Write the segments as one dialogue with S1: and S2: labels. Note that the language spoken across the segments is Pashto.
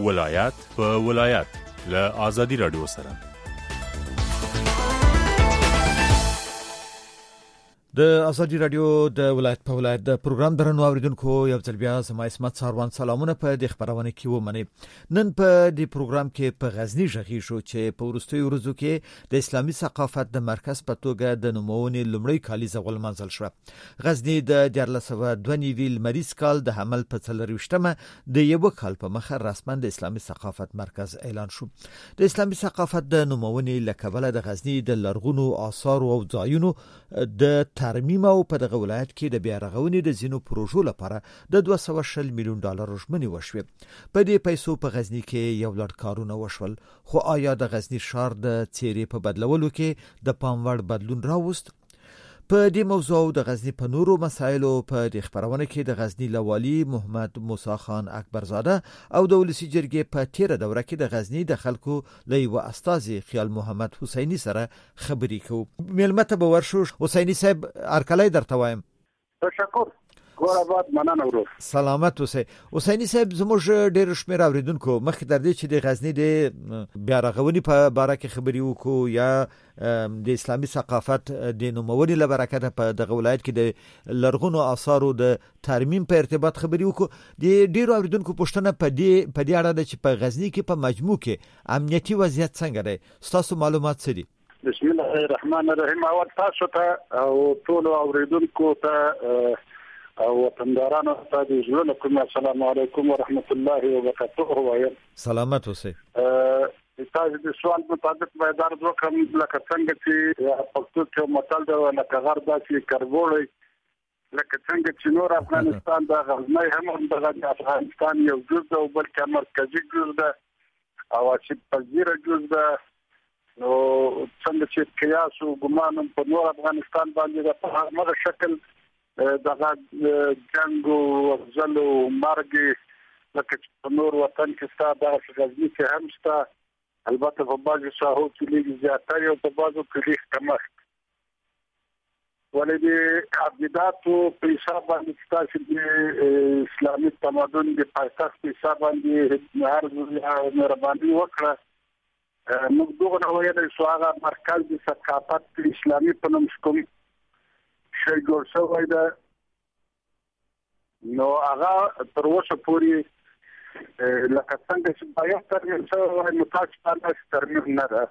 S1: ولایت په ولایت له ازادي رادیو سره.
S2: د ازادي رادیو د ولایت په ولایت د پروګرام درنو اوریدونکو یو ځل بیا زما اسمت ساروان سلامونه په د خبرونه کې ومني. نن په د پروګرام کې په غزنی ژغی شو چې په ورستي ورځو کې د اسلامي ثقافت د مرکز په توګه د نومونې لومړی کالیزه ولمنځل شو. غزنی د 1492 مریض کال د حمل په 24مه د یو کال په مخه رسما د اسلامي ثقافت مرکز اعلان شو. د اسلامي ثقافت د نومونې لکبله د غزنی د لرغونو آثار او ځایونو د ترمیم او په دغه ولایت کې د بیا رغونې د زینو پروژو لپاره د 240 میلیون ډالر ژمنې وشوي. په دې پیسو په غزنی کې یو لړ کارونه وشول، خو آیا د غزنی ښار د څیرې په بدلولو کې د پام وړ بدلون راوست؟ په دې موضوع د غزنی په نورو مسایلو په د خبرونه کې د غزنی لوالی محمد موسی خان اکبرزاده او د ولسی جرګې په تیره دوره کې د غزنی د خلکو لوی و استاذ خیال محمد حسینی سره خبرې کوو. ملمته به ورشو. حسینی صاحب ارکلای درته وایم.
S3: تشکر. ګوراباد مننه ورو.
S2: سلامت اوسئ. حسینی صاحب زموږ ډېر شمېر اوریدونکو مخکې در دې چې د غزنی د بیا رغونې په باره کې خبرې وکړو یا د اسلامي ثقافت د نوموړي له برکته په دغه ولایت کې د لرغونو آثارو د ترمیم په ارتباط خبرې وکړو. د ډېرو اوریدونکو پوښتنه په دې اړه ده چې په غزنی کې په مجموع کې امنیتي وضعیت څنګه دی؟ ستاسو معلومات څه دي؟
S3: بسم الله الرحمن الرحیم. اول تاسو ته او ټول اوریدونکو ته او وطندارانو ته د ژوند کوم السلام علیکم ورحمت الله وبرکاته وایم.
S2: سلامت اوسئ.
S3: تاسو د سوال مطابق باید درځ وکم لکه څنګه چې پښتو کې متل دا لکه غر داسې کربوړی لکه څنګه چې نور افغانستان د غزنی هم د افغانستان یو جزء ده او بلکې مرکزی جزء ده او چې پذیره جزء ده. نو څنګه چې قیاس او ګمان په نور افغانستان باندې په هغه شکل دغه جنگ او ځل او مرګ لکه په نور وطن کې ستاسو د غزنی کې هم ستاسو البته په بعضو ساحو کې لږ زیاتره او په بعضو کې لږ کمښت. ولې د عبادتو په حساب باندې تاسو د اسلامي تمدن د پایتخت په حساب باندې هر مهرباني وکړه. موږ دغه نوې د سواغه مرکز د ثقافت اسلامي په نوم کوم شی جوړ شوی ده. نو هغه تر اوسه پورې لکه څنګه چې باید ترمیم شوی متاسفانه ترمیم نه ده.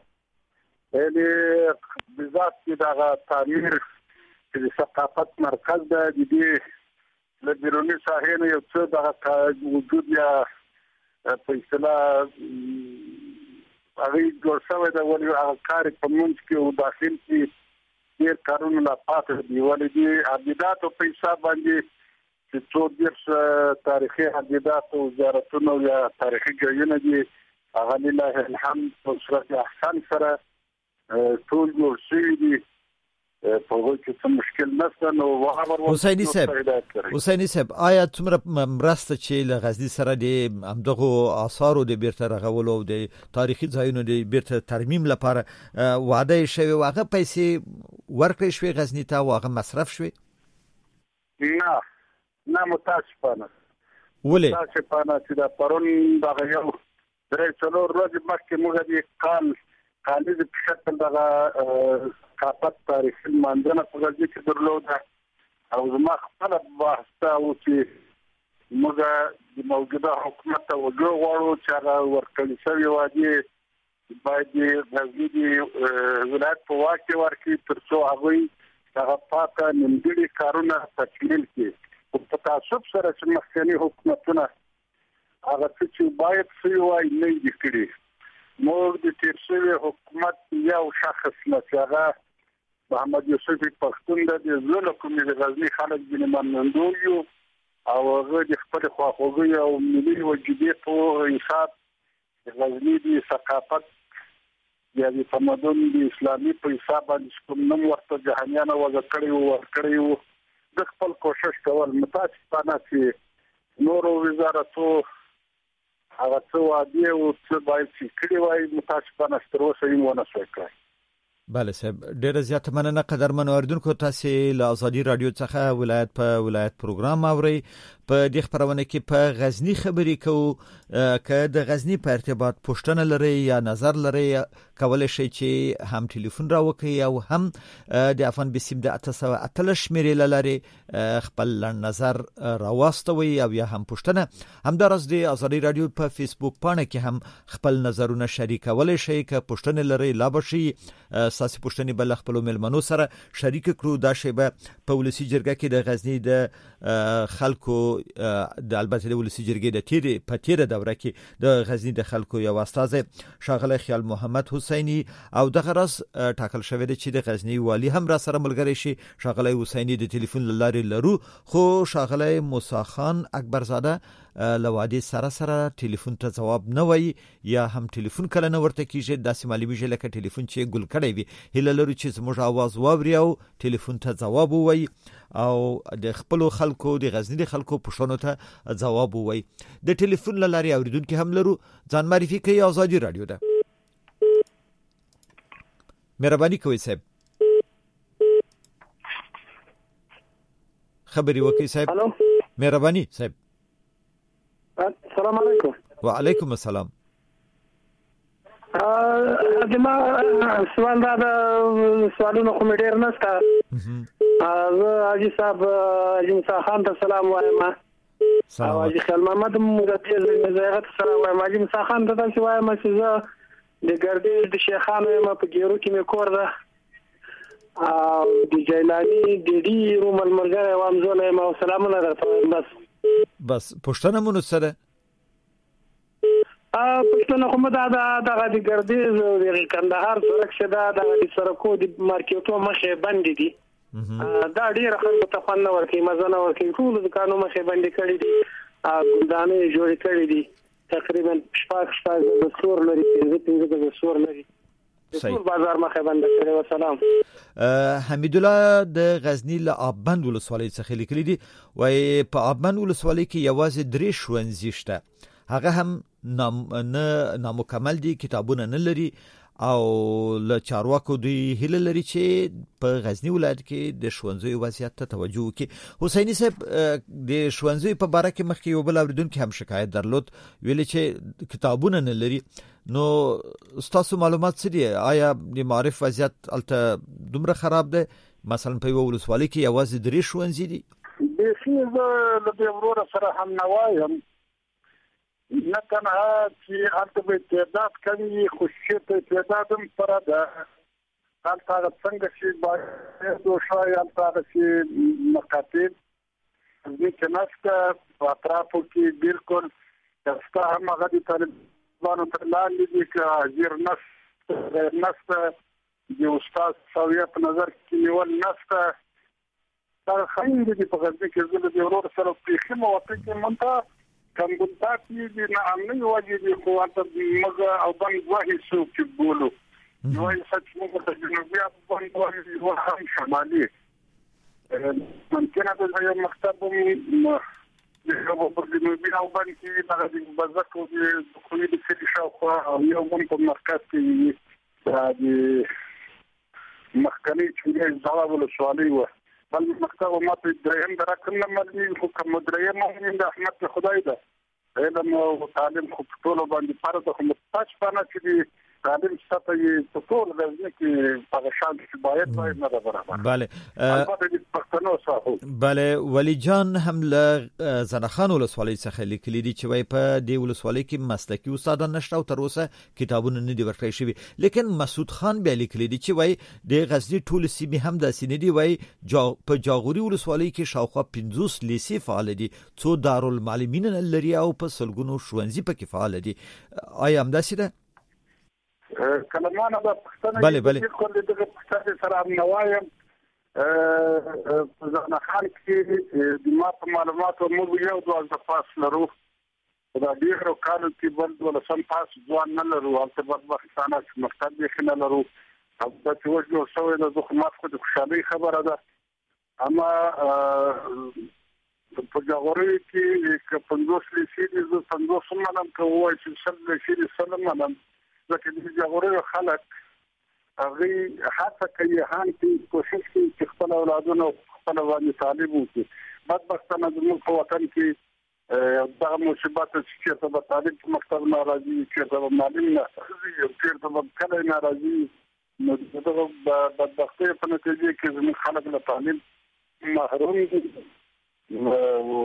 S3: یعنې بذات کې دغه تعمیر چې د ثقافت مرکز ده د دې له بیروني ساحې نه یو څه دغه وجود یا په اصطلاح هغه جوړ شوی ده. ولې هغه کار په منځ کې او داخل کې ډېر کارونه لا پاتې دي. ولې د عبادتو په حساب باندې چې څو ډېر تاریخي عبادت او زیارتونه یا تاریخي ځایونه دي هغه لله الحمد په صورت احسان سره ټول جوړ شوي دي. په وګړو کې څه مشکل نشته. نو
S2: حسینی صاحب آیا څومره مرسته چې له غزنی سره د همدغو آثارو د بیرته رغولو او د تاریخي ځایونو د بیرته ترمیم لپاره وعده شوی او هغه پیسې ورکړې شوې غزنی ته او هغه مصرف شوې؟
S3: نه متاسفانه.
S2: ولې؟
S3: متاسفانه چې دا پرون دغه یو 3-4 ورځې مخکې موږ د کالیز په شکل دغه ثقافت تاریخي مانځنه په غزنی کې درلوده او زما خپل بحث او چې موږ د موجوده حکومت ته وګورو چې هغه ورکړل شوی وادي باید غزنی د ولایت په واک کې ورکړي تر څو هغه هغه پاکه نیمګړي کارونه تکمیل کړي. په تعصب سره چې مخکني حکومتونه هغه چې باید شوی وای نه دي کړي. موږ د تیر شوی حکومت یو شخص لکه محمد یوسف پښتون د زړه کومې د غزنی خلک د منندوی او هغه د خپل خواخوږي او ملي وجیبې په حساب غزنی د ثقافت یا د تمدن د اسلامي په حساب باندې کوم نوم ورته جهانیانه وکړي وو د خپل کوشش کول. متاسفانه چې نورو وزارتو هغه څه وادي او څه باید چې کړي وای متاسفانه تر اوسه یې ونه شوی کړی.
S2: بله صاحب ډیره زیاته مننه قدرمن اوریدونکو. تاسو له ازادي رادیو څخه ولایت په ولایت پروګرام اورئ. په دې خبرونه کې په غزنی خبرې کوو که د غزنی په ارتباط پوښتنه لري یا نظر لري کولای شي چې هم ټلیفون راوکړي او هم د افغان بسیم د 888 شمیرې لري خپل نظر راوستوي او یا هم پوښتنه همدارس د ازادي رادیو په فیسبوک پاڼه کې هم خپل نظرونه شریکولای شي که پوښتنه لري لا بشي اساسي پوښتنې بل خپل ملمنو سره شریک کړو. دا شی به په ولسی جرګه کې د غزنی د خلکو د البته د ولسی جرګې د تیره دوره کې د غزنی د خلکو یو استاد شاغله خیال محمد حسینی او د غرس ټاکل شوی دی چې د غزنی والی هم را سره ملګری شي. شاغله حسینی د ټلیفون لارې لرو خو شاغله موسی خان اکبرزاده لوادي سره ټلیفون ته جواب نه وای یا هم ټلیفون کله نه ورته کیږي داسې معلومي چې لکه ټلیفون چې ګل کړی وي. هله لرو چې زموږ आवाज واوري او ټلیفون ته جواب وای او د خپل خلکو د غزنی د خلکو پښتنو ته جواب وای. د ټلیفون لاري اوریدونکو هم لرو. ځان معرفي کوي آزادي رادیو ده. مهرباني کوئ صاحب خبري وکي صاحب.
S4: الو
S2: مهرباني صاحب.
S4: السلام علیکم.
S2: وعلیکم السلام.
S4: دما سوال دا سوالونه کوم ډیر نسته. حاجی صاحب حاجی موسی خان ته سلام وایم.
S2: سلام.
S4: حاجی خیال محمد مغتی زیارت سلام وایم. حاجی موسی خان ته چې وایم چې زه د ګردې د شیخانو ما په ګیرو کې مې کور ده او د جیلانی د دې رومل مرګره وامزونه ما سلامونه درته
S2: بس پښتنه مونږ سره
S4: پښتنه کومه دا د ګردې د کندهار سرک شدا د سرکو د مارکیټو مخه بند دي. دا ډیره خلکو ته فن ورکي مزنه ورکي ټول د قانون مخه بند کړي دي. ګندانه جوړ کړي دي تقریبا شپږ د سور لري 15 د سور لري ټول بازار مخه بند کړي. والسلام.
S2: حمید الله د غزنی له آبند ولسوالۍ څخه لیکلي دي وای په آبند ولسوالۍ کې یوازې 3 ښوونځي شته. هغه هم نامکمل دي کتابونه نه لري او له چارواکو دوی هیله لري چې په غزنی ولایت کې د ښوونځیو وضعیت ته توجه وکړي. حسینی صاحب د ښوونځیو په باره کې مخکې یو بل اوریدونکو هم شکایت درلود ویل چې کتابونه نه لري. نو تاسو معلومات څه دي؟ آیا د معرف وضعیت الته دومره خراب ده؟ مثلا په یو ولسوالۍ کې یوازې 3 ښوونځي دي.
S3: د فیزه د ورور سره هم نوایم نه تنها چې هلته به تعداد کوي خو چې تعداد هم سره ده هلته څنګه چې باید دوشای هلته چې مکاتب ځکه نشته په اطرافو کې بالکل دسته هم هغه د طالبانو تر لاندې دي که زیر نشته د استاد سویه په نظر کې نیول نشته. دا خیلی دي په غزني کې زه د ورور سره پیښې موافق یم منته کمبونتاتی دی نه امنی واجب دی خو هلته موږ او باندې واهي څوک چې بولو نو یې سچ موږ د جنوبي افغان واهي هم شمالي ممکنه ده یو مکتب یو په جنوبي افغان کې د بازارو د خوې د سړي شاوخوا او یو هم په مرکز کې د مخکنی چې ځواب ولسوالۍ و بل مکتب ما په دریم درکم نه مې خو کوم دریم مې د احمد خدای ده علم او تعلیم خو ټول باندې فرض خو متاج پانه چې تعلیم ستاسو په ټول ځای کې په شان کې باید نه برابر.
S2: بله ولی جان هم له زنخان ولسوالۍ څخه لیکلي دي چې وای په دې ولسوالۍ کې مسلکي استادان نشته او تر اوسه کتابونه نه دي ورکړی شوی. لیکن مسعود خان بیا لیکلي دي چې وای د غزنی ټول سیمې هم د سینې دی وای په جاغوري ولسوالۍ کې شاوخوا 50 لیسې فعال دي څو دارالمعلمین لري او په سلګونو ښوونځي پکې فعال دي. آیا همداسې ده؟
S3: کلمانه د پښتنه
S2: بله
S3: کله دغه پښتنه سره نوایم په ځنخان کې د ما په معلوماتو موږ یو د پاس لرو دا ډیرو کارو کې بل ولا سم پاس ځوان نه لرو او په پاکستان کې مکتب یې نه لرو او د توجه شوی د حکومت خو د خوشالۍ خبره ده. اما په جاغوري کې 50 لیسې دي زه 50 منم کوي چې سل لیسې سلام منم ځکه د جاغوري خلک هغه حتی کوي هان کې کوشش کوي چې خپل اولادونو خپل باندې تعلیم وکړي بدبختانه زموږ په وطن کې دا مصیبت چې په تعلیم کې مکتب ناراضي چې په معلم ناراضي او چې په کله ناراضي نو دا بدبختي په نتیجه کې زموږ خلک له تعلیم محروم دي او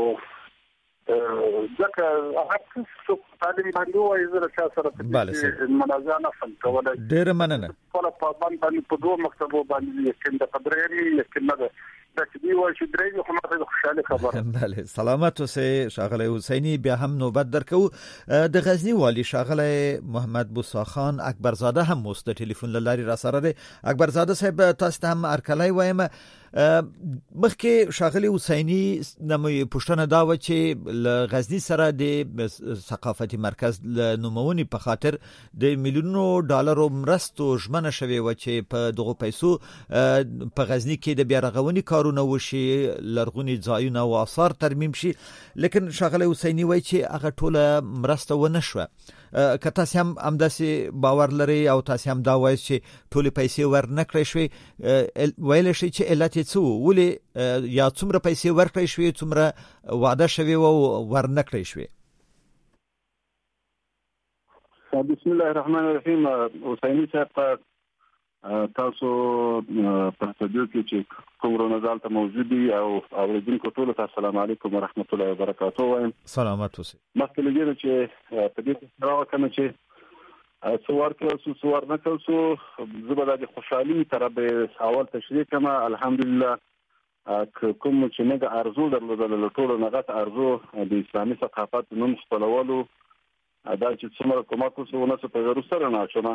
S3: ځکه هغه څه تعلیم باندې وایي زره سره په منازعه فن کولای
S2: ډیر مننه
S3: خپل په باندې په دوه مکتبو باندې یقین د قدرې یقین نه دا چې دی وایي چې درې خو ماته خوشاله خبره
S2: بله سلامت اوسئ شاغله حسینی بیا هم نوبت درکو د غزنی والی شاغله محمد موسی خان اکبرزاده هم مست ټلیفون لاري را سره دی اکبرزاده صاحب تاسو ته هم ارکلای وایم مخکې شاغله حسینی نموي پښتنه دا و چې غزنی سره د ثقافتي مرکز نومونی په خاطر د میلیونونو ډالرو مرستو ژمنه شوی و چې په دغه پیسو په غزنی کې د بیا رغونې کارونه وشي لرغونی ځایونه او آثار ترمیم شي لیکن شاغله حسینی وایي چې هغه ټوله مرسته ونه شوه که تاسو هم همداسې باور لري او تاسو هم دا وایي چې ټولې پیسې ورنکړې شوې ویل شي چې علت یې څه ولې یا څومره پیسې ورکړې شوې څومره وعده شوې او ورنکړې شوې
S3: بسم الله الرحمن الرحیم حسینی صاحب تاسو په استودیو کې چې کوم رونزال ته موجود دي او اوریدونکو ټول ته السلام علیکم ورحمت الله وبرکاته وایم
S2: سلامات اوسئ
S3: مخکې لګیږي چې په دې راو کنه چې څوار کې څوار نه کوسو زبر د خوشحالي تر به اول تشریح کما الحمدلله کوم چې نه د ارزو درلودل ټول نغت ارزو د اسلامي ثقافت نوم خپلولو دا چې څومره کومه کوسو نه څه په غیر سره نه شوه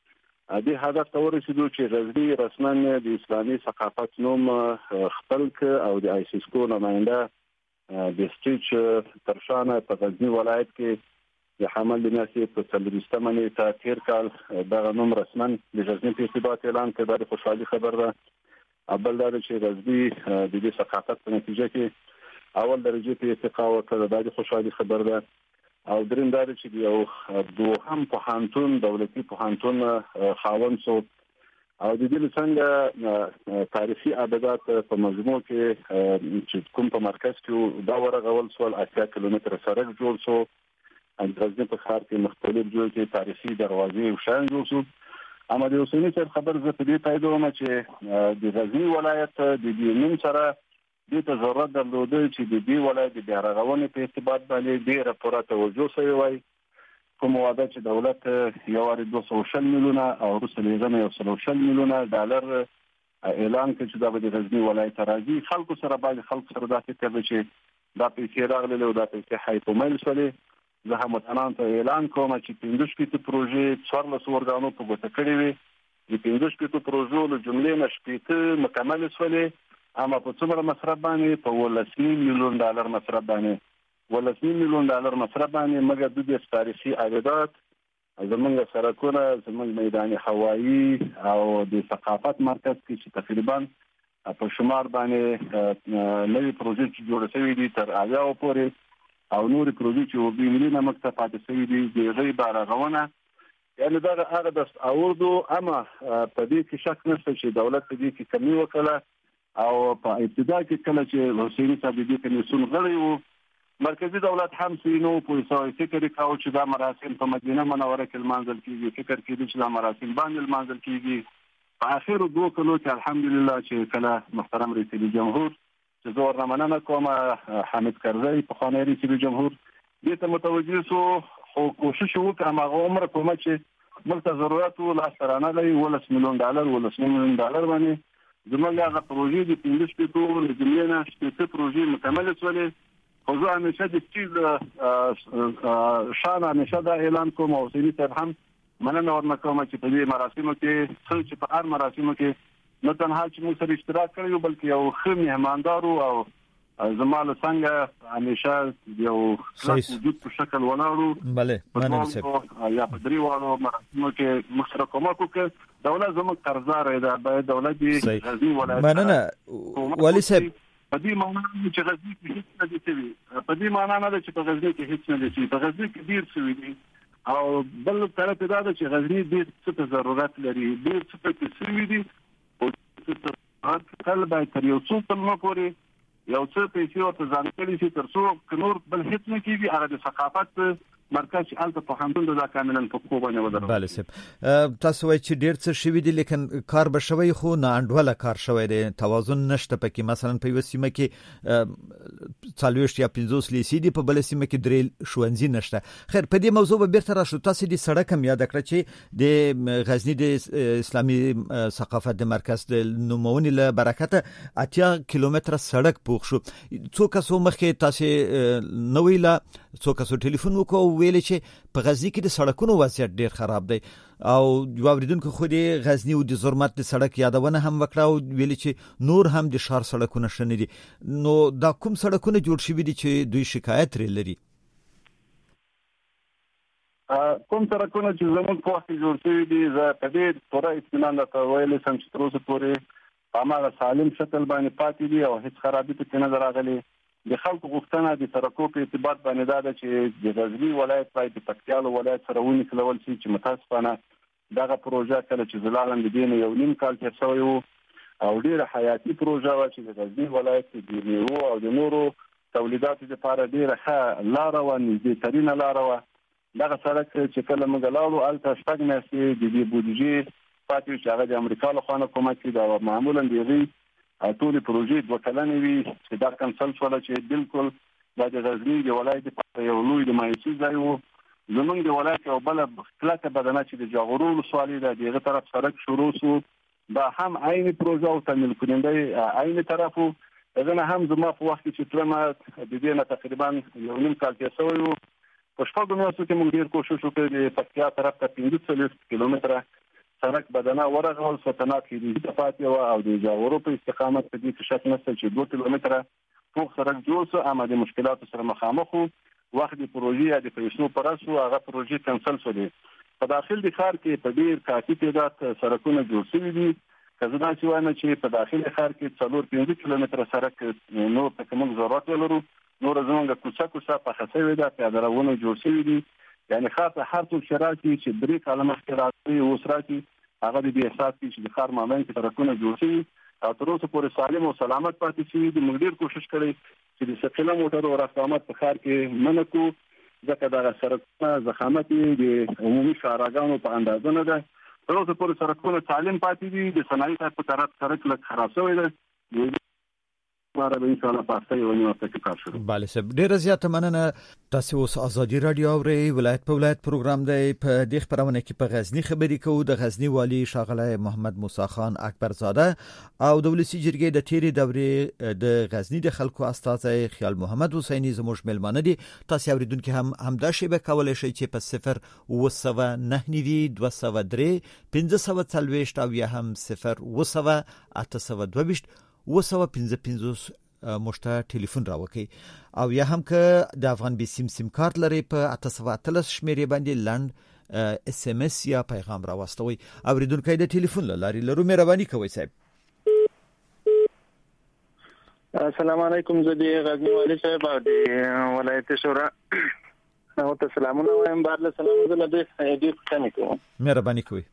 S3: دې هدف ته ورسېدو چې غزنی رسما د اسلامي ثقافت نوم خپل ک او د آیسیسکو نماینده د سټیج ترشانه په غزنی ولایت کې د حمل لناسي په څلورستمه نیټه تیر کال دا نوم رسما د غزنی په ارتباط اعلان کړ د خوشحالي خبر ده اول دا چې غزنی د دې ثقافت په نتیجه کې اول درجه په ارتقا وکړه د خوشحالي خبر ده او دریم دا چې یو دوهم پوهنتون دولتي پوهنتون خاوند شو او د دې څنګه تاریخي ابدات په مجموع کې چې کوم په مرکز کې دا ورغول سوال 80 کیلومتر سړک جوړ شو د غزنی په ښار کې مختلف جوړ کې تاریخي دروازې او شان جوړ شو اما د اوسنی سره خبر زه په دې تایید کوم چې د غزنی ولایت د دې نوم سره د ته ضرورت درلوده چې د دې ولایت د رغونې په ارتباط باندې ډېر پوره توجه شوی وای کوم وعده چې دولت یو 200 میلیونه او روسي لږه یو 100 میلیونه ډالر اعلان کړ چې دا به د غزنی ولایت راځي خلکو سره باندې خلک سره دا فکر چې دا پیسې راغلي او دا پیسې حیث مل شولې زه هم متنان ته اعلان کوم چې 15 کې پروژې 14 ورګانو په ګوته کړې وي د 15 کې پروژو له جملې نشپېته مکمل شولې اما په څومره مصرف باندې په 1 میلیون ډالر مصرف باندې 1 میلیون ډالر مصرف باندې مګر د تاریخي عوایدات زمونږ سرکونه زمونږ میدان هوایی او د ثقافت مرکز کې چې تقریبا په شمار باندې نوې پروژې چې جوړ شوې دي تر اویا پورې او نور پروژې چې د ملي مکتب پاتې شوې دي د غي بارغونه یعنی دا هغه د اوردو اما په دې کې شک نشته چې دولت دې کې کمی وکړه او په ابتدا کې کله چې حسینی صاحب دې کمیسیون غړی وو مرکزی دولت هم سینو په سوي فکر کاوه چې دا مراسم په مدینه منوره کې منځل کیږي فکر کړي چې دا مراسم باندې منځل کیږي په اخر 2 کلو کې الحمدلله چې کله محترم رئیس جمهور چې زور رمنانه کومه حامد کرزی په خانه رئیس جمهور دې ته متوجه سو خو کوشش وکړ ما عمر کومه چې ملته ضرورت ولا سرانه لري 1 میلیون ډالر 1 میلیون ډالر باندې زموږ هغه پروژې د 15 پیټو د جملې نه شته پروژې مکمل شولې خو زه همیشه د چیز شان همیشه دا اعلان کوم او سړي صاحب هم مننه ورنکوم چې په دې مراسمو کې څه چې په هر مراسمو کې نه تنها چې موږ سره اشتراک کړو بلکې یو ښه مهماندار او زماله څنګه همیشه یو کلاس وجود په شکل ولاړو
S2: bale مننه صاحب
S3: یا په دریوالو مراسمو کې مشترک کومه کوي دولت زموږ قرضدار دی باید دولت دې غزنی ولایت
S2: مننه ولی صاحب
S3: په دې معنی چې غزنی کې هیڅ نه دي په دې معنی نه چې په غزنی کې هیڅ نه دي په غزنی کې ډیر څه دي او بل طرف دا چې غزنی ډیر څه ضرورت لري ډیر څه کې څه دي او څه باید تر یو څو کلمه پورې یو څه پیسې ورته ځانګړي شي ترڅو نور بل هیڅ نه کیږي هغه د ثقافت مرکز چې الته په همدون د کاملا په خو باندې ودرو.
S2: بله سب تاسو وایي چې ډیر څه شوی دي لیکن کار به شوی خو نه انډوله کار شوی دی توازن نشته پکې مثلا په یو سیمه کې 40 یا 50 لیسي دي په بل سیمه کې درې ښوونځي نشته. خیر په دې موضوع به بیرته راشو. تاسو دې سړک هم یاد کړئ چې د غزنی د اسلامي ثقافت د مرکز د نومونې له برکته 80 کیلومتره سړک پوښ شو. څو کسو مخکې تاسو نوې لا څو کسو ټلیفون وکړو ویل چې په غزنی کې د سړکونو وضعیت ډیر خراب دی او یو اوریدونکو خو د غزنی او د زرمت د سړک یادونه هم وکړه او ویل چې نور هم د شهر سړکونه شنه دي. نو دا کوم سړکونه جوړ شوي دي چې دوی شکایت لري؟
S3: کوم سړکونه چې زموږ په وخت جوړ شوي دي زه په دې پوره اطمینان درته ویلی سم چې تر اوسه پورې په هماغه سالم شکل باندې پاتې دي او هیڅ خرابي پکې نه ده راغلې. د خلکو غوښتنه د سړکو په ارتباط باندې دا ده چې د غزنی ولایت باید د پکتیا ولایت سره ونښلول شي چې متاسفانه دغه پروژه کله چې زلالم د دین یو نیم کال تیر شوی وو او ډیره حیاتي پروژه وه چې د غزنی ولایت د میوو او د نورو تولیداتو لپاره ډیره ښه لاره وه، نږدې ترینه لاره وه. دغه سړک چې کله موږ لاړو هلته شپږ میاشتې د دې بودیجې پاتې چې هغه د امریکا له خوا نه کومک کېده او معمولا د هغې ټولې پروژې 2 کلنې وي چې دا کنسل شوله چې بالکل دا د غزني د ولایت لپاره یو لوی د مایوسي ځای و. زموږ د ولایت یو بله کلکه بدنه چې د جاغورو ولسوالۍ ده د هغه طرف سړک شروع شو، دا هم عین پروژه او تمویل کونکی عین طرف و. هغه نه هم زما په وخت چې تلمه د دې نه تقریبا یو نیم کال تېر شوی و. په شپږو میاشتو کې موږ ډېر کوشش وکړ د پکتیا طرف ته 45 کیلومتره سړک بدنه ورغول سلطنت کې د پاتې و او د جاغورو په استقامت په دې کې شک نشته چې 2 کیلومتره فوق سړک جوړ شو اما د مشکلاتو سره مخامخ وو. وخت د پروژې د پیسو پرسو هغه پروژې کنسل شو دي. په داخل د ښار کې په ډیر کافي تعداد سړکونه جوړ شوي دي. که زه داسې وایم چې په داخل ښار کې 4-5 کیلومتره سړک نور ته کوم ضرورت ولرو، نور زموږ کوڅه په خسوي ده پیاده روونه جوړ شوي دي. یعنی خاصه هر څوک شرایط چې 3 کاله مخکې راځي اوس راځي هغه د دې احساس کې چې د ښار مابین کې سړکونه جوړ شوي او تر اوسه پورې سالم او سلامت پاتې شوي دي. موږ ډېر کوشش کړی چې د ثقيله موټرو رفت آمد په ښار کې منع کړو ځکه دغه سړکونه ضخامت د عمومي شاهراهګانو په اندازه نه ده. تر اوسه پورې سړکونه سالم پاتې دي. د صنایع په طرف سړک لږ خراب شوی دی. ماره به ان شاء الله پاسته یو نیمه کې کار شروع.
S2: بله سب ډیره زیاته مننه. تاسو اوس ازادي رادیو اورئ. ولایت په ولایت پروګرام دی. په دې خبرونه کې په غزنی خبرې کوو. د غزنی والی شاغله محمد موسی خان اکبرزاده او د ولسی جرګې د تیری دورې د غزنی د خلکو استاد خیال محمد حسینی زموږ ملمانه دي. تاسو اوریدونکو هم همدا شی به کولای شئ چې په 0 203 540 او یا هم 0 822 255 مشته ټلیفون راوکي او یا هم که د افغان بي سیم کارت لري په 813 شمیرې باندې لند اس ام اس یا پیغام راوستوي. اوریدونکو د ټلیفون لاري لرو مهرباني کوئ صاحب.
S4: السلام علیکم. زه د غزنی والی صاحب او د ولایت شورا او ته سلامونه وایم. بارله سلام زه له دې پښتنه کوم.
S2: مهرباني کوئ.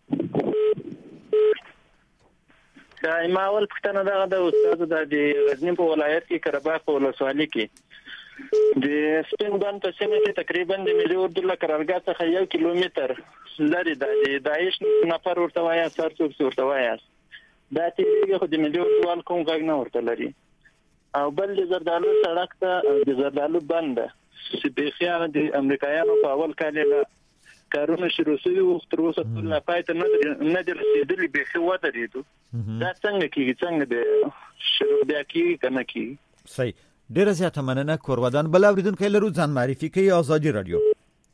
S4: ما اول پښتنه دغه د استاد د غزنی په ولایت کې کرباغ په ولسوالۍ کې د سپین بند په سیمه کې تقریبا د ملي اردو له قرارګاه څخه 1 کیلومتر لري د داعش نفر ورته وایي سرڅوک ورته وایي دا چې خو د ملي اردو وال کوم غږ نه ورته لري. او بل د زردالو سړک ته د زردالو بند چې د خیانت د امریکایانو په اول کال له کارونه شروع شوي وو تر اوسه ټول پای ته نه دي رسیدلي بېخي ودرېدو. دا څنګه کېږي؟ څنګه د شروع بیا کېږي که نه کېږي؟
S2: صحیح. ډېره زیاته مننه. کورودان بل اورېدونکی لرو ځان معرفي کوي. ازادي رادیو.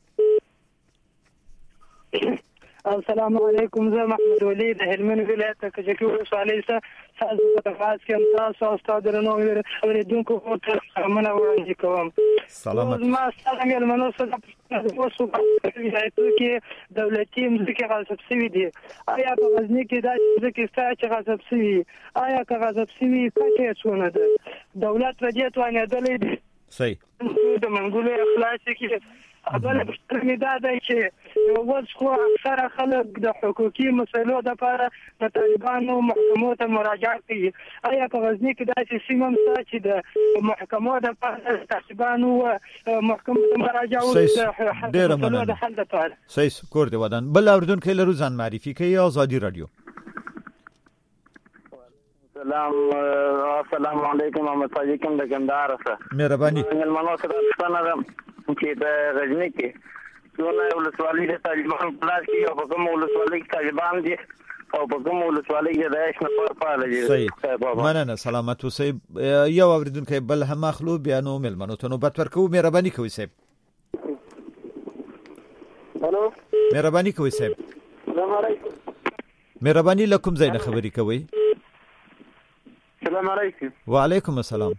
S5: السلام علیکم. زه محمد ولی د هلمند ولایت کجکی ولسوالۍ څخه تاسو په تفاصیل کې تاسو استاد رنو اوریدونکو ته مننه وړاندې کوم.
S2: سلامت.
S5: ما ستاسو ملمنو سره اوسو کې دولتي مځکې غصب شوي دي. آیا په غزنی کې دا مځکې شته چې غصب شوي؟ آیا که غصب شوي کچې څونه ده؟ دولت په دې توانېدلی دی
S2: صحیح
S5: د منګولو اخلاص کې بل پوښتنه دا ده چې اوس خو اکثره خلک د حقوقي مسایلو لپاره د طالبانو محکمو ته مراجعه کوي. آیا په غزني کې داسې سیمه شته چې د محکمو لپاره طالبانو محکمو ته مراجعه وکړي د حل لپاره؟
S2: صحیح کور دی ودان. بل اوریدونکو لرو ځان معرفي کوي آزادي رادیو.
S6: السلام علیکم محمد صادق د کندهار څخه.
S2: مهرباني.
S6: ملمنو سره ستنه چې د غزني کې څونه ولسوالۍ د طالبان پلاس کې او په کوم ولسوالۍ کې طالبان دي او په کوم ولسوالۍ کې د داعش نه پرپاله دي.
S2: صحیح مننه سلامت اوسئ. یو اوریدونکو بل هم اخلو بیا نو ملمنو ته نوبت ورکوو. مهرباني کوئ صاحب.
S3: الو
S2: مهرباني کوئ صاحب.
S3: السلام علیکم.
S2: مهرباني لکم زین خبري کوي.
S3: السلام علیکم.
S2: وعلیکم السلام.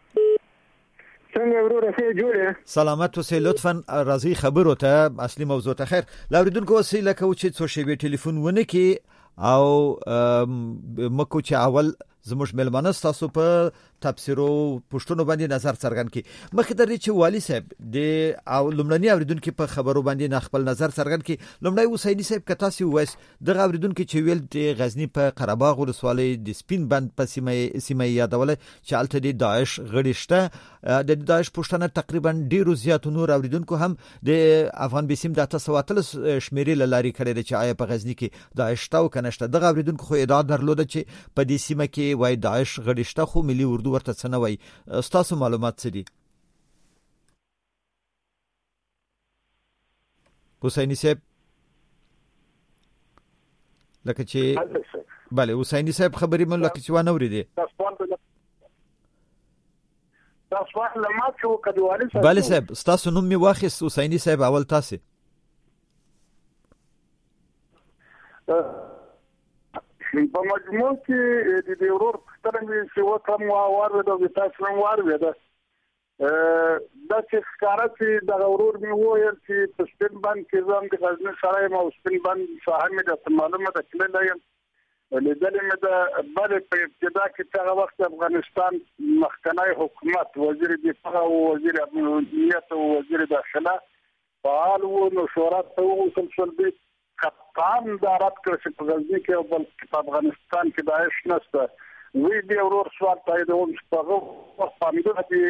S3: څنګه ورور څه جوړه؟
S2: سلامت اوسئ. لطفا راځي خبرو ته اصلي موضوع ته خیر. لاوریدونکو وسیله کوي چې څو شی به ټلیفون ونه کی او مکو چې اول زموږ ملمنه تاسو په تفسیرو پښتون باندې نظر څرګند کی. مخکې درې چې والی صاحب د او لمړنی اوریدونکو په خبرو باندې نه خپل نظر څرګند کی. لمړی حسینی صاحب کتا سی وایس د اوریدونکو چې ویل د غزنی په قره باغ ولسوالۍ د سپین بند په سیمه یادول چې الته د داعش غړشته د داعش پښتنه تقریبا ډیرو زیات نور اوریدونکو هم د افغان بسیم د 300 شمیرې لاري کړي چې آیا په غزنی کې داعش تاو کنهشته. د اوریدونکو خو ادعا درلوده چې په دې سیمه کې وای داعش غړشته خو ملي اردو ورته څه نه وای. تاسو معلومات څه دي؟ حسینی صاحب لکه چې بله حسینی صاحب خبرې من لکه چې وانه اوریدې. بله صاحب تاسو نوم می واخیست حسینی صاحب اول تاسو.
S3: په مجموع کې د دې ورور پښتنه چې وکم واروي د تاسو نن واروي دا چې ښکارا چې د ورور می وویل چې په سپین باندې کې زم د غزنی سره مو سپین باندې صاحب د معلومه ده چې نه یم لیدلې مې د بل په ابتدا کې هغه وخت افغانستان مخکنی حکومت وزیر دفاع او وزیر امنیت او وزیر داخله فعال وو. نو شورا ته وصل دي کپتان دارات کړ چې په غزنی کې او بل په افغانستان کې داعش نشته. وی دی ورور سوال ته د اون څخه پامیدو دي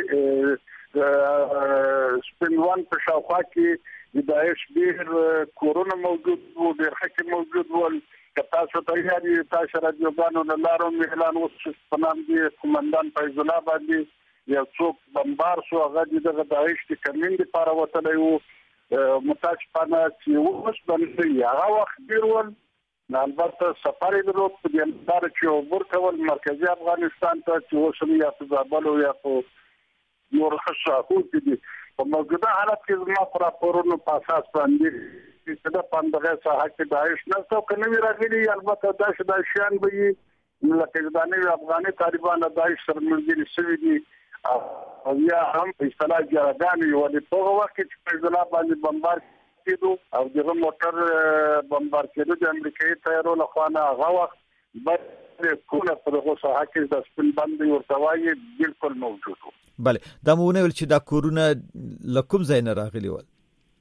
S3: سپینوان په شاوخوا کې د داعش ډیر کورونا موجود وو، ډیر حق موجود وو. کتا څه ته یاري تاسو رادیو باندې لارو اعلان وشو په نام دی قومندان فیض الله باندې یو څوک بمبار شو هغه د داعش د کمین لپاره وتلی وو متاج پانا چې اوس باندې هغه وخت ډیرول البته سفر یې درلود په دې اندار چې ورکول مرکزی افغانستان ته چې اوس یا په زابل او یا په نور خصاصو دي. په موجوده حالت کې زما پر راپورونو په اساس باندې چې د پاندغه ساحه کې داعش نه څو کني راغلي. البته دا شان به لکه د نوې افغاني طالبان داعش سره ملګري شوي دي او یا هم په اصطلاح جرګان یو د په وخت چې په ځلا باندې بمبار کېدو او دغه موټر بمبار کېدو د امریکایي طیارو له خوا نه هغه وخت بل کوله په دغه ساحه کې د سپین باندې ورتوای بالکل موجود و.
S2: بله دا مونږ ول چې دا کورونا لکم زین راغلی ول.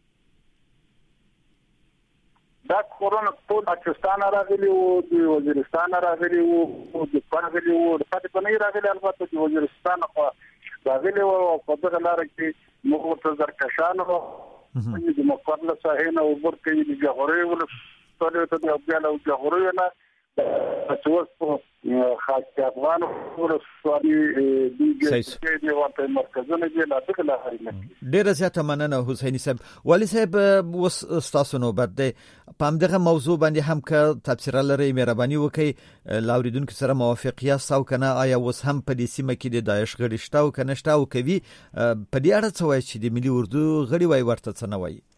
S3: دا کورونا په پاکستان راغلی او د وزیرستان راغلی او د راغلی او د پاکستان راغلی. البته د وزیرستان خو راغلی او په دغه لار کې موږ ته زرکشان او د مقرله صحینه او ورته د جغوري ول ټول ته د ابيال او جغوري نه تاسو په خاص افغان ورسوالي د ورته مرکزونه دي لا دغه لارې.
S2: ډیره زیاته مننه حسینی صاحب. والی صاحب وس تاسو نو بد په همدغه موضوع باندې هم که تفسیر لري مهرباني وکړئ لاوریدونکو سره موافقیت ساو کنه آیا وس هم په دې سیمه کې د داعش غړشته او کنهشته او کوي په دې اړه څه وایي چې د ملي اردو غړي وای ورته څه نه وایي.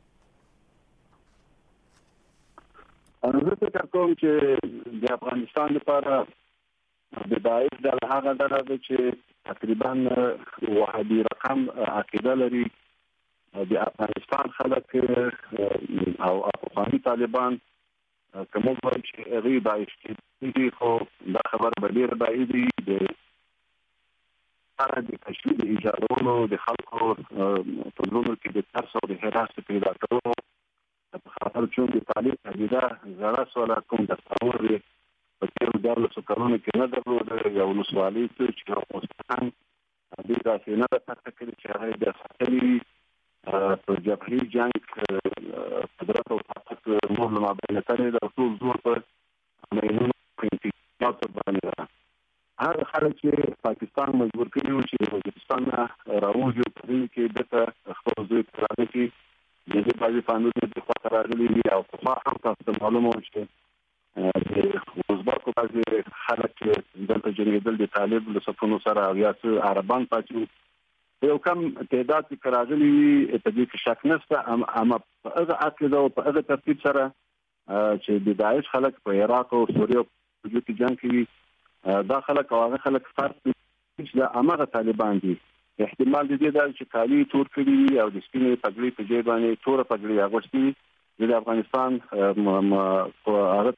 S7: زه فکر کوم چې د افغانستان لپاره د داعش د هغه ډله چې تقریبا وحدي رقم عقیده لري د افغانستان خلک او افغاني طالبان کوم چې غي داعش کې خو دا خبر به ډیر بعید دی. د لپاره د تشویق ایجادولو د خلکو په زړونو کې د ترس او د حراس پیدا کولو په خاطر چې د تعلیم پدیده زړه سوال کوم د تصور په تیر د کلونو کې نه درلود یو ولسوالي چې افغانستان د داسې نه تفکر چې هغه د خپلې په جبهي جنگ قدرت او طاقت مور له مابین ترې د ټول زور په مېنو انتخابات باندې هغه خلک چې پاکستان مجبور کړي و چې وزیرستان راوځي په دې کې دغه خپل ځای ترانه کې د دې باندې قانون د خاطر راغلي او په هم تاسو معلومه چې د وزبکو بعضي خلک دلته جنګیدل د طالب له صفونو سره او یا عربان پاتې یو کم تعداد کې راغلي په دې کې شک نشته اما په هغه عقیده او په هغه ترتیب سره چې د داعش خلک په عراق او سوریه کې جنگ کوي دا خلک او هغه خلک فرق چې د امغه طالبان دي احتمال دي چې کالی تور کړي او د سپینې پګړې په ځای باندې تور پګړې اغوستي د افغانستان هغه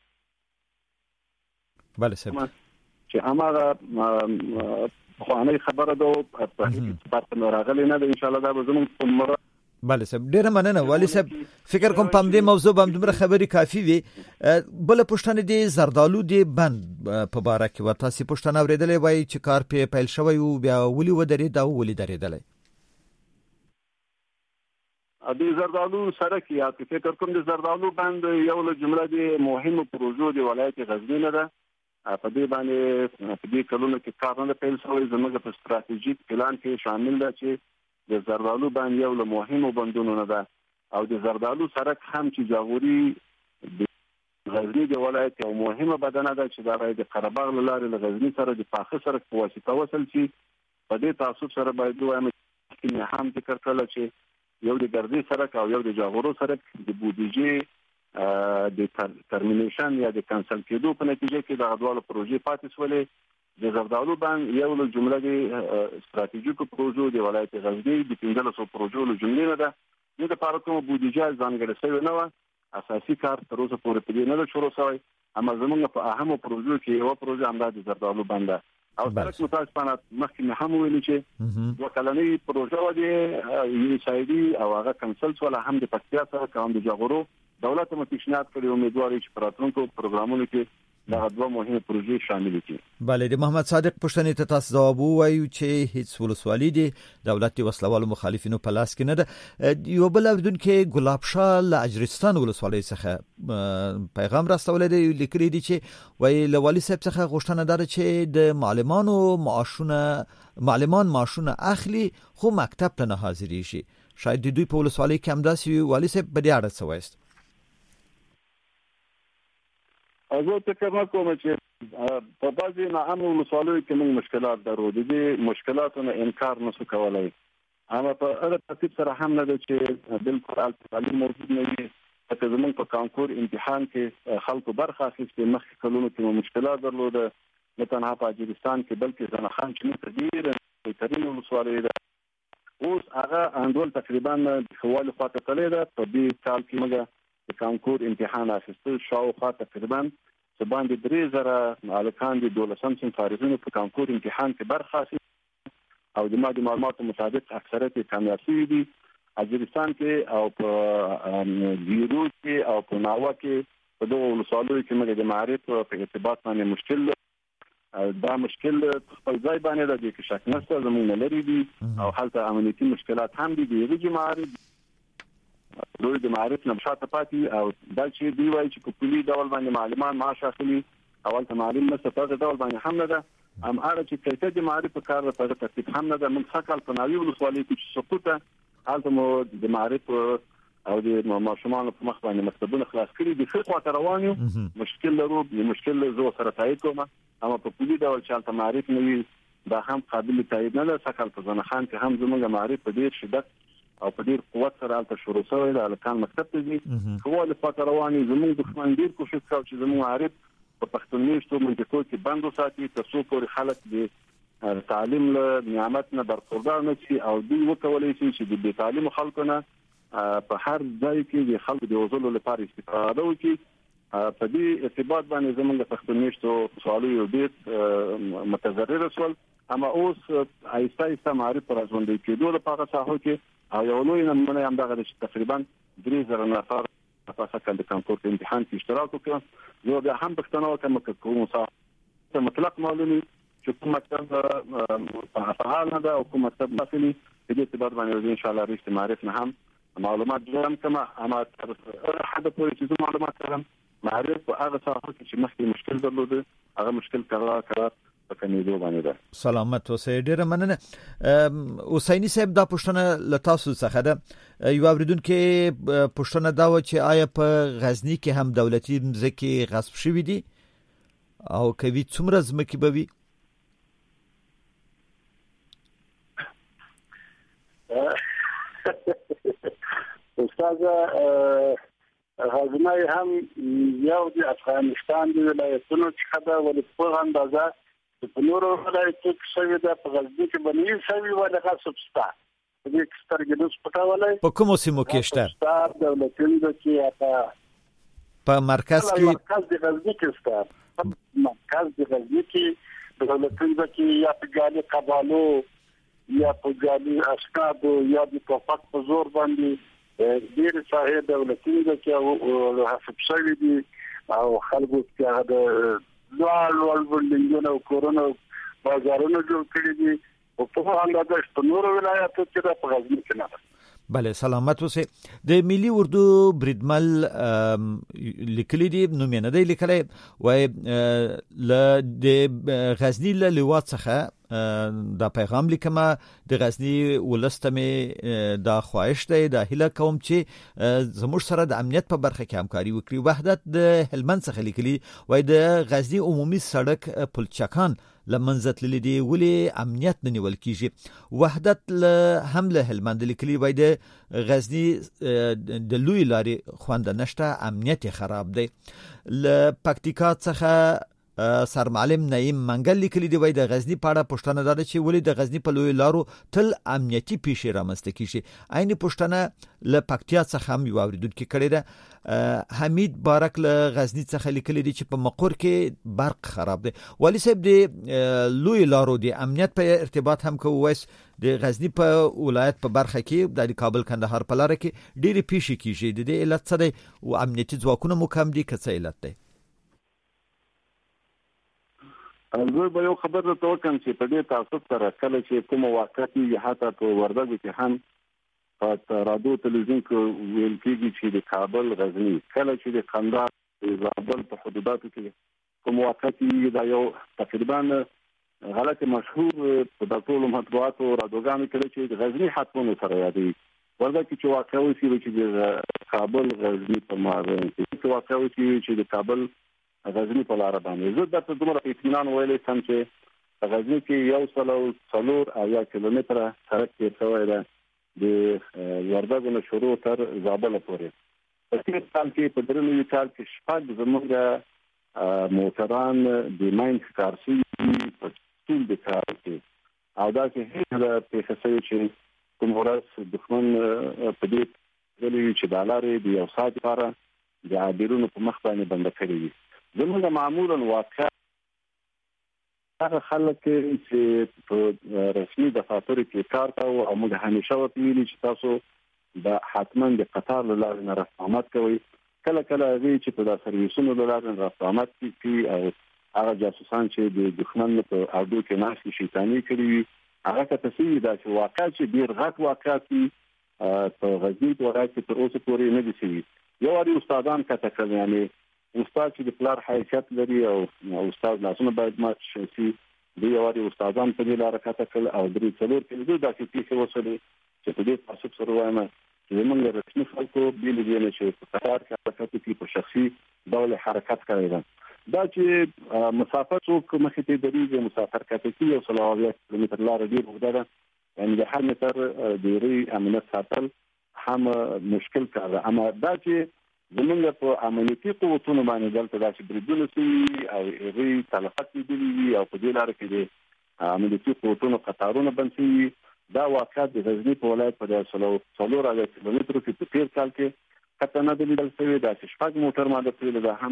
S2: بله سم
S7: چې امغه خوانه خبره ده په هیڅ پاتې راغلي نه ده ان شاء الله دا به زموږ په مره
S2: بله صاحب ډیره مننه والی صاحب فکر کوم په دې موضوع باندې دومره خبري کافي وي بل پښتنه دي زردالو دي بند په باره کې وتا سي پښتنه اوریدلې وای چې کار په پیل شوی او بیا ولي ودرې دا ولي درېدلې
S7: د زردالو سره کې یا فکر کوم د زردالو بند یو له جمله دي مهمه پروژه دی ولایت غزنی نه ده په دې باندې په دې کلونو کې کار نه پیل شوی زموږ په ستراتیژیک پلان کې شامل ده چې د زردالو باندې یو له مهمو بندونو نه ده او د زردالو سرک هم چې جاغوري د غزنی د ولایت یو مهمه بدنه ده چې دا د قرهباغ لاره له غزنی سره د پاخه سرک په واسطه وصل شي په دې تعصب سره باید وایم چې هم ذکر کړل چې یو د ګردی سرک او یو د جاغورو سرک د بودیجه د ترمینیشن یا د کانسل کېدو په نتیجه کې د غوړو پروژې پاتې شولې د زردالو باندې یو له جمله دي استراتیژیکو پروژو دی ولایت غزنی د 1500 پروژو له جملې نه ده د لپاره کوم بودیجه ځانګړې شوی نه و اساسي کار تر اوسه پورې په دې نه شروع شوی اما زمونږ په اهمو پروژو کې یو پروژه هم د زردالو باندې او سرک متاسفانه مخکې هم ویل چې وکلنۍ پروژه و دي یونیسایدي او هغه کنسل شو هم د پکتیا سره کوم د جغورو دولت متشنات کړي امیدواري چې پراتونکو پروګرامونو کې دا دوه مهمه پروژې شامل دي.
S2: بله د محمد صادق پښتنې ته تاسو ځواب وایو چې هیڅ ولسوالي دي دولت وسلوالو مخالفینو په لاس کې نه ده. یو بل اردن کې ګلاب شاه له اجرستان ولسوالۍ څخه پیغام راستول دي لیکلي دي چې وایي له والي صاحب څخه غوښتنه ده چې د معلمان معاشونه اخلي خو مکتب ته نه حاضرې شي. شاید د دوی په ولسوالۍ کې هم داسې والي صاحب په دې اړه څه وایست؟
S7: زه فکر کوم چې په بعضي ناامن ولسوالیو کې موږ مشکلات درلود دي مشکلاتونه انکار نشو کولای اما په هغه ترتیب سره هم نه ده چې بالکل تعلیم موجود نه وي چې زموږ په کانکور امتحان کې خلکو برخه اخیستې مخکې کلونو کې مشکلات درلود نه تنها په اجرستان کې بلکې زنخان چې موږ ډېر بهترین ولسوالۍ ده اوس هغه اندول تقریبا د خوالي خواته تللی ده په دې کال کې موږ د کانکور امتحان اخیستل شاوخوا تقریبا څه باندې 3000 الکان دي 12 سم فارغینو په کانکور امتحان کې برخه اخیستل او د ماده معلوماتو مطابق اکثریت کامیاب شوي دي اجرستان کې او په ویرو کې او په ناوا کې په دوه ولسوالیو کې موږ د معرفت په ارتباط باندې مشکل دا مشکل خپل ځای باندې د کې شک نشته زموږ نه لري دي او حالت امنیتي مشکلات هم دي د معرفت دوی د معرفت نه شاته پاتې او دا چې دی وایي چې په کلی ډول باندې معلمان معاش اخلي اول ته معلم نه ستاسو ډول باندې هم نه ده ام هغه چې کیفیت د معرفت کار په ترتیب هم نه ده من څکل په ناوی ولسوالۍ کې سقوطه حالت مو د معرفت او د ماشومان په مخ باندې مکتبونه خلاص کړي د خو خاطر روانو مشکل لرو د مشکل زو سره تایید کوم اما په کلی ډول چې حالت معرفت نه وي دا هم قابل تایید نه ده څکل په ځنخان کې هم زموږ معرفت په ډیر شدت او په ډیر قوت سره الته شروع شوی د الکان مکتب ته دي خو له فاطر رواني زموږ دښمن ډیر کوشش کوي چې زموږ عارف په پښتون میشتو منطقو کې بند وساتي ترڅو پورې خلک د تعلیم له نعمت نه برخوردار نشي او دوی وکولای شي چې د تعلیم خلکونه په هر ځای کې د خلکو د وزلو لپاره استفاده وکړي په دې ارتباط باندې زموږ پښتون میشتو سوالو ډیر متضرر شول اما اوس آیسته آیسته معرف پر ازوندې کېدو لپاره ساحو کې او یو لوی نمونه هم دغه تقریبا 3000 نفر په اساس د کانکور په امتحان کې اشتراک وکړ. یو بیا هم پښتنو کوم څه مطلق معلومي چې کوم مکتب په فعال نه ده او کوم مکتب داخلي د دې په اړه باندې ان شاء الله رښتیا معرف نه هم معلومات جوړم کما اما تر حد پورې چې معلومات کړم معرف په هغه څه چې مخکې مشکل درلود هغه مشکل کړه په کنيدو باندې ده.
S2: سلامت اوسئ. ډیره مننه. حسینی صاحب دا پښتنه لتاسو څخه ده یو اوریدونکو پښتنه دا و چې آیا په غزنی کې هم دولتي ځمکې غصب شوې دي او کوي څومره ځمکې به وي؟
S3: استاد غزنی هم یو د افغانستان د ولایتونو څخه ده ولې په اندازه په نورو ولایتونو کې شوی ده په غزنی کې باندې شوی ولا غصب ستا د سترګې د سپټاولای په
S2: کومو سیمو کې شته
S3: دولتونو کې
S2: په مرکز کې
S3: مرکز د غزنی کې شته مرکز د غزنی کې دولتونو کې یا په ګالي قبالو یا په ګالي اسکاب یا د توفق په زور باندې ډیر صاحب دولتونو کې او حسب شوی دي او خلکو کې د لوړ بلډینګونو او کورونو بازارونو جوړ کړی دي او په اندازه چې نور ولایتونو کې په غزنی کې نه.
S2: بله سلامت اوسئ. د ملي اردو بریدمل لیکلي دي نومینه دی لیکلی وای د غزنی له لواء څخه دا پیغام لیکم د غزنی ولستمه دا خواهش دی د هله کوم چې زموږ سره د امنیت په برخه کې همکاري وکړي. وحدت د هلمند څخه لیکلي وای د غزنی عمومي سړک پلچکان لمنځت لیدي ولی امنیت نه نیول کیږي. وحدت هم له هلمند لیکلي وای د غزنی د لوی لارې خوند نشته امنیت خراب دی. ل پکتیکا څخه سرمعلم نعیم منګل لیکلي دی وای د غزنی په اړه پښتنه ده چې ولی د غزنی په لوی لارو تل امنیتي پیښې رامنځته کیږي. عین پښتنه ل پکتیا څخه هم یو اوریدونکو کړي ده حمید بارک له غزنی څخه لیکلي دی چې په مقر کې برق خراب دی. ولی صاحب د لوی لارو د امنیت په ارتباط هم کوي د غزنی په ولایت په برخه کې د کابل کندهار په لار کې ډېری پیښې کیږي. د دې علت څه دی او امنیتي ځواکونه مو کم دي که څه علت دی؟
S7: زه به یو خبر درته وکړم چې په دې تعصب سره کله چې کوم واقع کېږي حتی په وردګو کې هم په رادیو تلویزیون کې ویل کېږي چې د کابل غزنی کله چې د قندهار د زابل په حدوداتو کې کوم واقع کېږي دا یو تقریبا غلط مشهور په ټولو مطبوعاتو رادیوګانو کې چې د غزنی حتمونه سره یادوي. وردګ کې چې واقع وشي چې د کابل غزنی په مابین کې واقع وشي چې د کابل غزنی په لار باندې زه درته دومره اطمینان ویلې سم چې غزنی کې 140 کیلومتره سړک تیر شوی دی د وردګو نه شروع تر زابل پورې. په تیر کال کې په درنوي کال کې شپږ زموږ موټران د ماینډ کارسي په ټول د کار کې او دا چې هیڅ پیښه شوې چې کوم ورځ دښمن په دې ویلي چې د لارې د یو ساعت لپاره د عابرونو په مخ باندې بند کړی وي. زموږ معمولا واقع هغه خلک چې په رسمي دفاترو کې کار کوي او موږ همیشه ویلي چې تاسو د حتما د قطار له لارې نه رسامت کوي. کله کله هغه چې په داسې سرویسونو له لارې رسامت کوي او هغه جاسوسان چې د دښمن په اړو کې ناشې شیطانی کوي هغه تاسو دا چې واقع چې ډیر غټ واقع کی په غزنی ولایت کې تر اوسه پورې نه دي شوي. یو اړ استادان کته کوي یعنی استاد چې د پلار حیثیت لري او استاد لاسونه باید مات شي دی یو اړ استادان په دې لار کته کول او درې څلور کې دا چې څه وسوي چې په دې تاسو سره وایم چې موږ رسمي خلکو بیل دي نه چې په قطار کې حرکت کوي په شخصي ډول حرکت کوي دا چې مسافر څوک مخې ته درېږي مسافر کته کې 120 کیلومتر لار ډیر وګړه ده یعنی د هر متر د ری امنیت ساتل هم مشکل کار اما دا چې زمونږ په امنیتي قوتونو باندې دلته دا چې بریدونه شوي او هغوی تلفات لیدلي وي او په دې لاره کې د امنیتي قوتونو قطارونه بند شوي دا واقعات د غزنی په ولایت په 140 کیلومترو کې په تیر کال کې قطع نه دي لیدل شوي دا چې شپږ موټر ماده پرې ده هم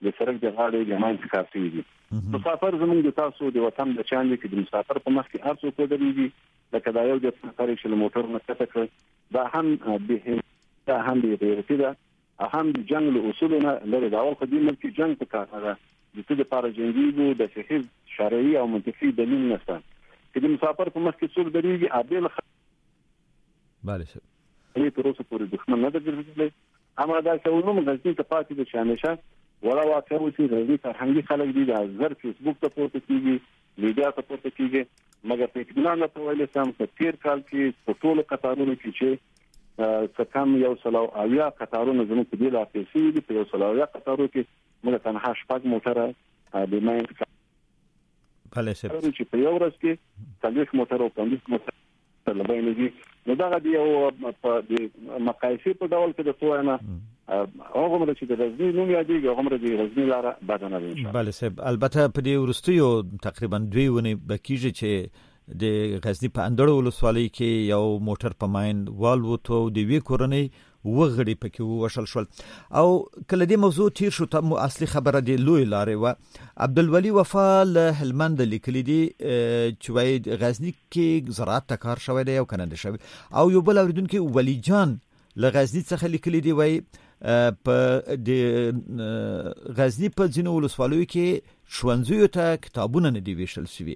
S7: د سرک د غاړې ګمان کافي دي. مسافر زموږ د تاسو د وطن د چاندې کې د مسافر په مخ کې ارڅو کوډريږي لکه دا یو د سفر چې موټر نه کته دا هم د غیرتي ده هم د جنگ له اصولنا لري دا او قدیم کې جنگ په کار ده د څه لپاره جنگي د صحیح شرعي او منطقي دلیل نشته چې د مسافر په مخ کې څور دريږي ابل
S2: بله شه
S7: هي تر اوسه پورې دښمن نه درځي اما دا څه ونوم غلطي ته پاتې د شانشه ولا واقع وسی غوړي فرهنګي خلک دي د زر فیسبوک ته پورته کیږي ویډیو ته پورته کیږي مګر په اطمینان ته ویل سم تیر کال کې په ټولو قطارونو کې چې څکم یو سلو اویا قطارونو زموږ په دې لا پیسې دي په یو سلو اویا قطارو کې موږ تنها شپږ موټره د ماین
S2: بله شه
S7: چې په یو ورځ کې څلور موټر او 15 موټر لباینه دي نو دا د یو په مقایسې په ډول کې د توانه هغه مر چې د غزنی نوم یادېږي هغه مر د غزنی لاره بدنه ده.
S2: بله صاحب البته په دې ورستیو تقریبا 2 ونې بکیږي چې د غزنی په اندړو ولسوالۍ کې یو موټر په ماین والوتو د وی کورنۍ وغړي پکې وشل شول او کله دې موضوع تیر شو ته اصلي خبره دی لوی لارې و عبدالولي وفا له هلمند لیکلي دي چې وای غزنی کې زراعت تکار شوی دی او کنه دی شوی او یو بل اوریدونکو ولی جان له غزنی څخه لیکلي دی وای په د غزنی په ځینو ولسوالیو کې ښوونځیو ته کتابونه نه دی ویشل شوی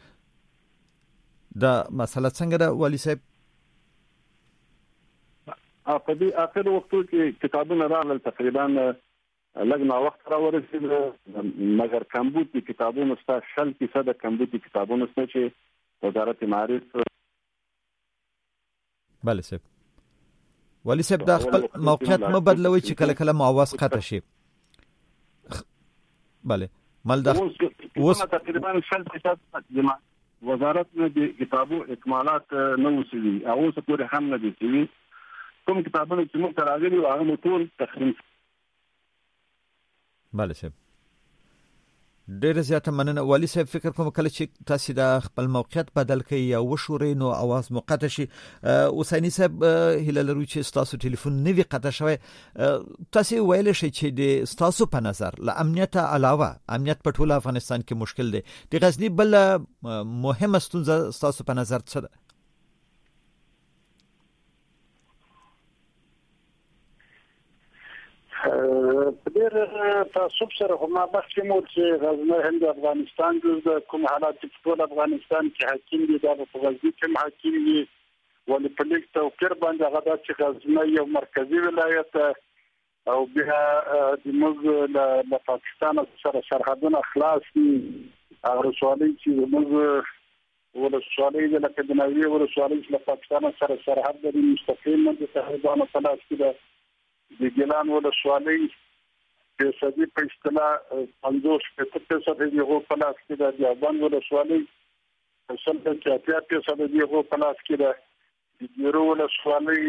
S2: دا مسله څنګه ده والی صاحب؟
S7: په دې اخر وختو کې کتابونه راغلل تقریبا لږ نا وخت راورسید مګر کمبود کتابونه ستا 60% کمبود کتابونه ستا چې وزارت معارف
S2: بله صاحب ولی صاحب دا خپل موقعیت مبدلوي چې کله کله معواز قطع شي بله مال دا
S7: اوس تقریبا 60% وزارت نه د کتابو اکمالات نه وسوي او اوس پورې هم نه دي کوم کتابونه چې موږ راغلي او هغه ټول تخریب
S2: بله صاحب ډېر زیاته مننه والی صاحب فکر کوم کله چې تاسو د خپل موقعیت بدل کړئ یا وشورئ نو اواز مقطع شي حسیني صاحب هیله لرو چې تاسو ټلیفون نوی قطع شوی تاسو ویل شئ چې د تاسو په نظر له امنیت علاوه امنیت په ټول افغانستان کې مشکل دی د غزنی بل مهمه ستونزه تاسو په نظر څه ده؟
S3: په ډېر تعصب سره هم بحث مو چې غزنی هند افغانستان د کوم حالات په ټول افغانستان کې حاکم دي دا په غزنی کې حاکم دي ولې په لیک توقیر باندې هغه چې غزنی یو مرکزی ولایت او بیا د موږ له پاکستان سره سرحدونه خلاص دي هغه ولسوالۍ چې موږ ولسوالۍ د لکدنوي ولسوالۍ چې له پاکستان سره سرحد لري مستقیم د تهران په لاس کې ده د ګیلان ولسوالۍ په سدي په اصطلاح 50% د یو په لاس کې د یابان ولسوالۍ په 70% د یو په لاس کې د ګیرو ولسوالۍ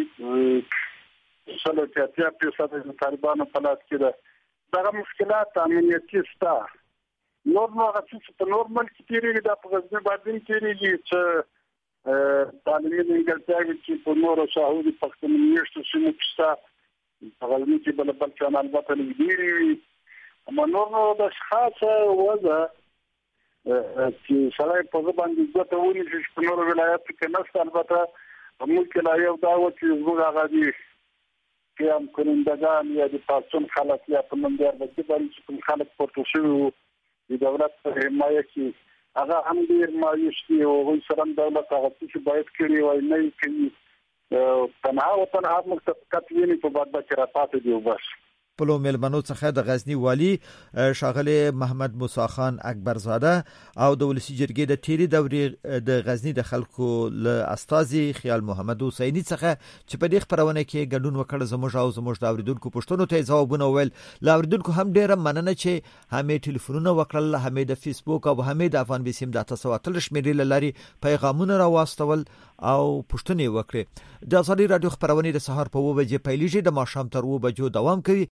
S3: 70% د طالبانو په لاس کې ده دا مشکلات امنیتي ستا نور نو هغه چې په نورمال کې تیریږي د په غزنی باندې تیریږي چې تعلیمي انګلیسي چې په نورو ساحو د پښتونولۍ سیمو کې ستا غزنی چې بل څه نه البته لګیږي اما نو د خاصه وځه چې سړی په باندې ځته ونی چې په نورو ولایتو کې نشته البته موږ کې لا یو دا و چې موږ هغه دي چې هم کورندګان یا د پاڅون خلک یا په منځ کې باندې کوم خلک پورته شوی د دولت په حمایت کې هغه هم ډیر مایوس دي او سره دولت هغه چې باید کړی وای نه کوي تنها مستقطعين په بعد کې راپاتې دی وبس
S2: پلو ملمنو څخه د غزنی والی شاغلی محمد موسی خان اکبرزاده او د ولسی جرګې د تیری دورې د غزنی د خلکو له استاذي خیال محمد حسینی څخه چې په دې خبرونه کې ګډون وکړ زموږ د اوریدونکو پښتنو ته ځوابونه ویل لا اوریدونکو هم ډیره مننه چې همې ټلیفونونه وکړل همې د فیسبوک او همې د افغان بیسیم د تاسو اتل شمیرې لاري پیغامونه راوستول او پښتنې وکړي د ازادي رادیو خبرونه د سهار په 2 بجې پیلېږي د ماښام تر 2 بجو دوام کوي